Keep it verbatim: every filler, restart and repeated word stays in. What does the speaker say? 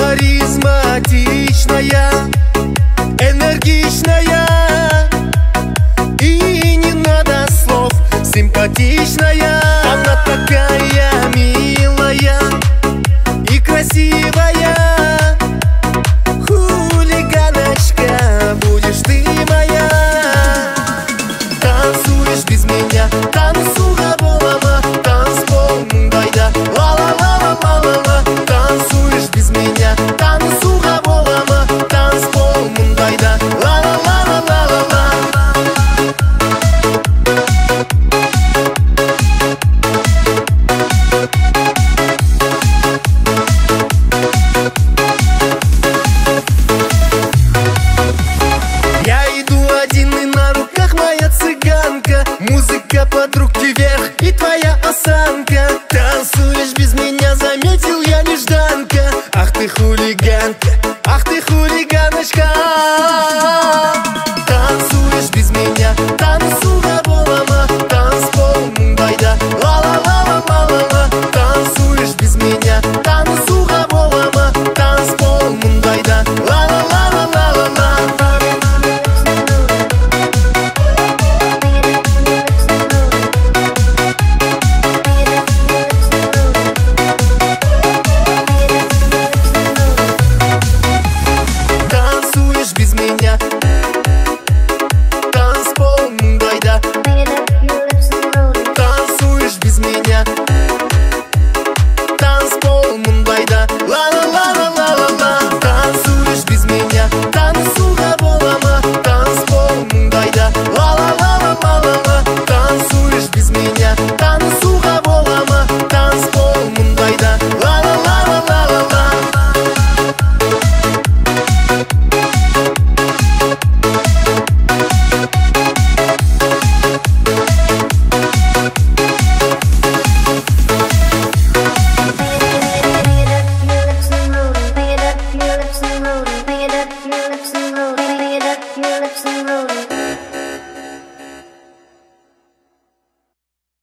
харизматичная, энергичная, и не надо слов, симпатичная. Она такая милая и красивая. Хулиганочка, будешь ты моя. Танцуешь без меня, танцуга болама, танцпол мындайда, ла-ла-ла-ла-ла-ла. Танцуешь без меня, танцуга болама, танцпол мындайда, ла-ла-ла-ла-ла-ла. Я иду один, и на руках моя цыганка. Музыка под руки вверх, и твоя осанка. Танцуешь без меня, заметил я нежданка. Ах ты хулиганка, ах ты хулиганочка. Танцуешь без меня, танцуга болама, танцпол мындайда, ла-ла-ла-ла-ла-ла. Танцуешь без меня, танцуга болама, танцпол мындайда, ла-ла-ла-ла-ла-ла. Танцуешь без меня, танцпол мындайда. Танцуешь без меня, танцпол мындайда, ла-ла-ла-ла-ла-ла. Танцуешь без меня, танцуга болама, танцпол мындайда, ла-ла-ла-ла-ла-ла. Танцуешь без меня, танцуга